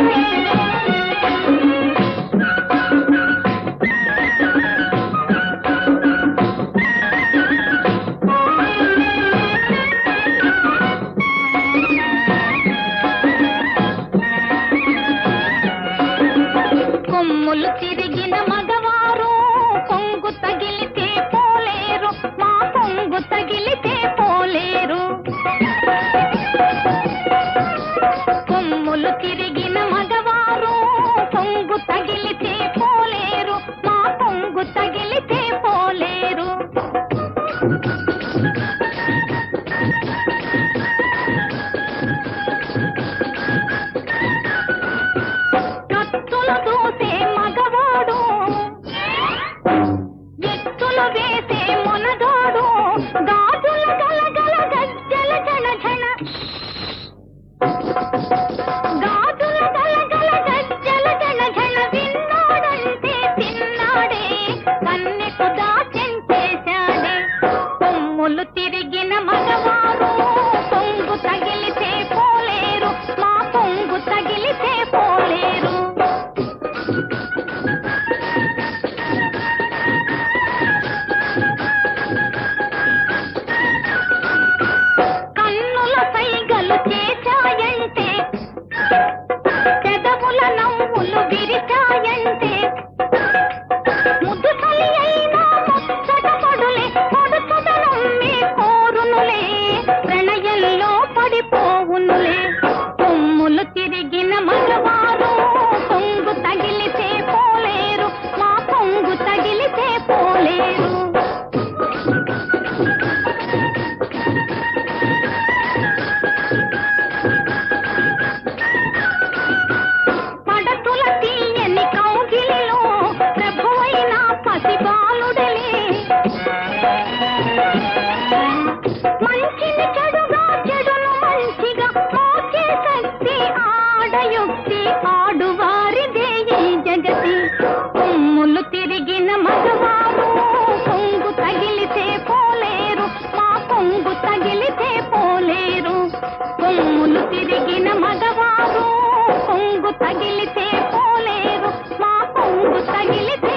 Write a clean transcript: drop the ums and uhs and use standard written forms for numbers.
కొమ్ములు తిరిగిన మగవారు కొంగు తగిలితే పోలేరు, మా కొంగు తగిలితే పోలేరు. కొమ్ములు తిరిగిన మగవారు కొంగు తగిలితే పోలేరు, మా కొంగు తగిలితే పోలేరు. కత్తులు దూసే మగవాడు, ఎత్తులు వేసే మొనగాడు, గాజుల గలగల గజ్జల జన జన, గాజుల గలగల గజ్జల జన జన, విన్నాడంటే తిన్నాడే, కన్నెకు దాచెం చేశాడే. కొమ్ములు తిరిగిన మగవారు కొంగు తగిలితే పోలేరు, మా కొంగు తగిలితే పోలేరు. కన్నుల సైగలు చేశాయంటే, పెదవుల నవ్వులు విరిచాయంటే, ముదుసలి అయినా ముచ్చట పడులే, పొడుచుదనమ్మే కోరునులే, ప్రణయంలో పడిపోవునులే. కొమ్ములు తిరిగిన మగవారు కొంగు తగిలితే పోలేరు, మా కొంగు తగిలితే పోలేరు. పడతుల తీయని కౌగిలిలో ప్రభువైన పసిబాలుడలే, మంచిని చెడుగా చెడును మంచిగా మోసే శక్తి ఆడయుక్తి, ఆడువారిదే ఈ జగతి. కొమ్ములు తిరిగిన మగవారు కొంగు తగిలితే పోలేరు, మా కొంగు తగిలితే పోలేరు. కొమ్ములు తిరిగిన మగవారు కొంగు తగిలితే పోలేరు, మా కొంగు తగిలితే